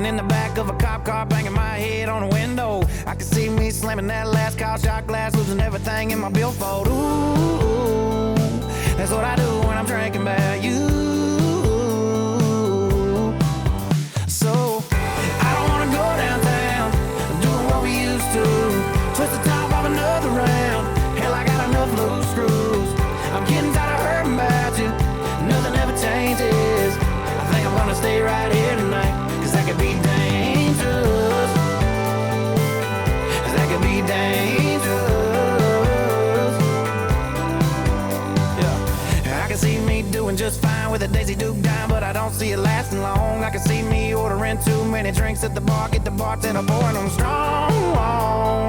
Sitting in the back of a cop car, banging my head on a window. I can see me slamming that last car shot glass, losing everything in my billfold. Ooh, that's what I do when I'm drinking about you. So I don't wanna go downtown doing what we used to. Twist the top off another round. Hell, I got enough loose screws. I'm getting tired of hurting about you. Nothing ever changes. I think I'm gonna stay right here tonight, 'cause that could be dangerous. 'Cause that could be dangerous. Yeah. I can see me doing just fine with a Daisy Duke dime, but I don't see it lasting long. I can see me ordering too many drinks at the bar, get the bartender pouring them strong.